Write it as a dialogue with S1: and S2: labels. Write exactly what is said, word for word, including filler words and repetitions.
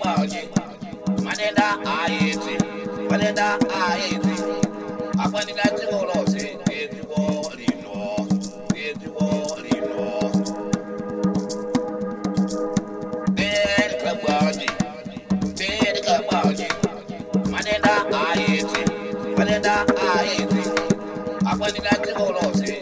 S1: kabaji. Manenda ayeti. Manenda ayeti. Akwani lati olose. Eti woli no. Eti woli no. Bed kabaji. Bed kabaji. Manenda ayeti. Manenda ayeti. Akwani lati olose.